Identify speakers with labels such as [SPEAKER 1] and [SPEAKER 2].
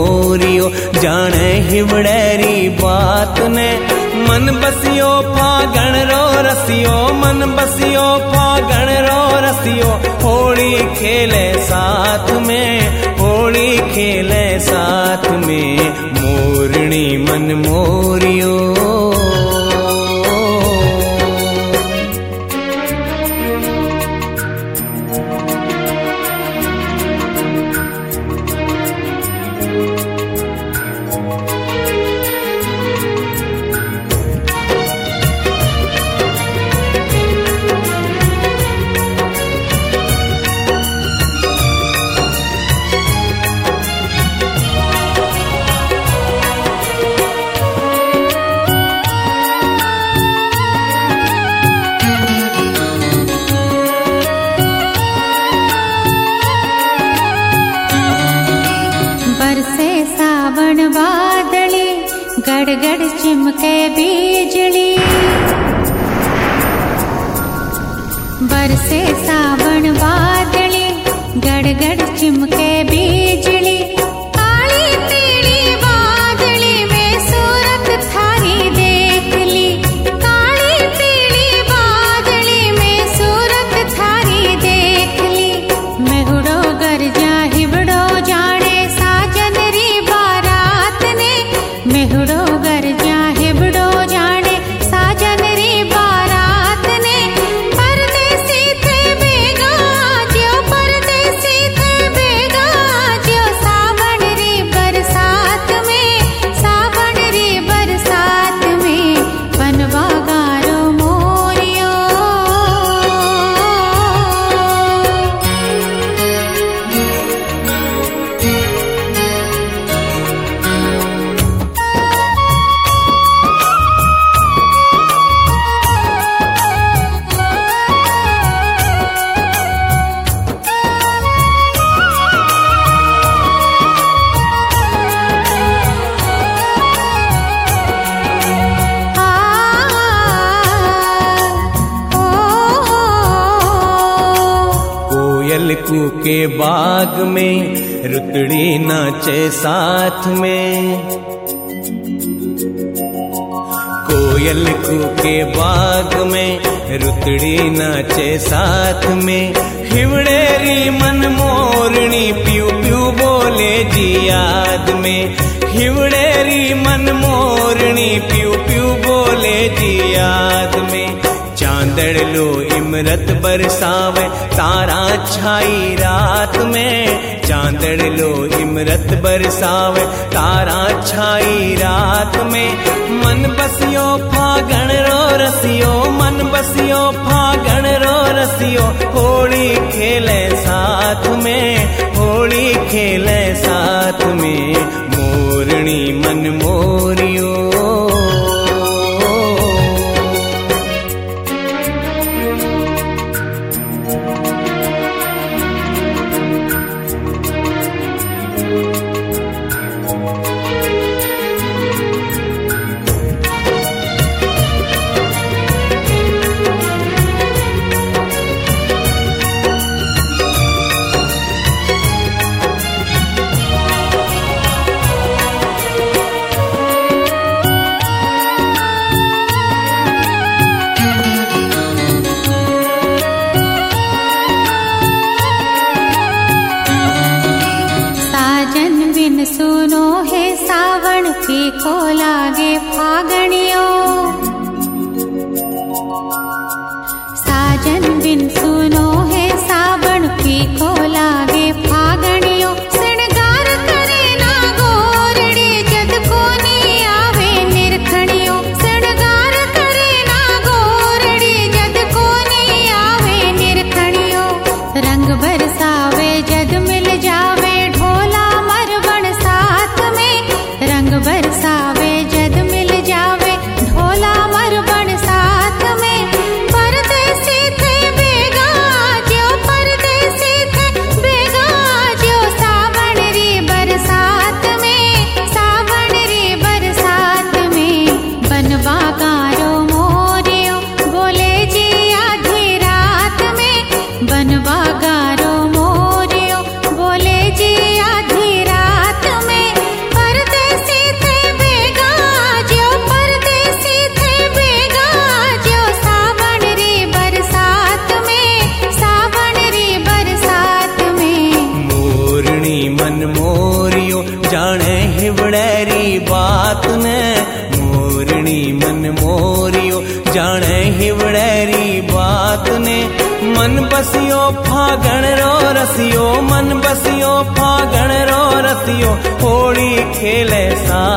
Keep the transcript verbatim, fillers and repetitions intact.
[SPEAKER 1] Moreau जाने हिवड़ेरी बात ने मन बसियो फागण रो रसियो मन बसियो फागण रो रसियो होली खेले साथ में होली खेले साथ में मोरनी मन मोरियो
[SPEAKER 2] गड़गड़ चिमके बिजली बरसे सावन वादली गड़गड़ चिमके बिजली काली पीली वादली में सूरत थारी देख ली काली पीली वादली में सूरत थारी देख ली मेहुड़ो गरजा हिबड़ो जाने साजन री बारात ने मेहुड़ो गरजा हिबड़ो जाने साजन री बारात ने परदेसी थे बेगा जो परदेसी थे बेगा जो सावन री बरसात में सावन री बरसात में बनवा गारो मोरियो
[SPEAKER 1] कोयल कूके बाग में रुतड़ी नाचे साथ में कोयल कूके बाग में रुतड़ी नाचे साथ में हिवड़ेरी मन मोरनी प्यू प्यू बोले जी याद में हिवड़ेरी मन मोरनी प्यू प्यू बोले जी याद में चांदड़ लो इमरत बरसावे तारा छाई रात में चांदड़ लो इमरत बरसावे तारा छाई रात में मन बसियो फागण रो रसियो मन बसियो फागण रो रसियो होली खेले साथ में होली खेले साथ में मोरनी मन मोरियो
[SPEAKER 2] सुनो है सावन फीको लागे फागणियों साजन बिन सुनो है सावन फीको लागे फागणियों श्रृंगार करे ना गोरड़ी जद कोनी आवे निरखणियों श्रृंगार करे ना गोरड़ी जद कोनी आवे निरखणियों रंग बरसावे जद मिल जावे ढोला मरवण साथ में रंग बरसावे जद मिल जावे
[SPEAKER 1] हिवड़ेरी बात ने मोरनी मन मोरियो जाने हिवड़ेरी बात ने मन बसियो फागण रो रसियो मन बसियो फागण रो रसियो होली खेले सा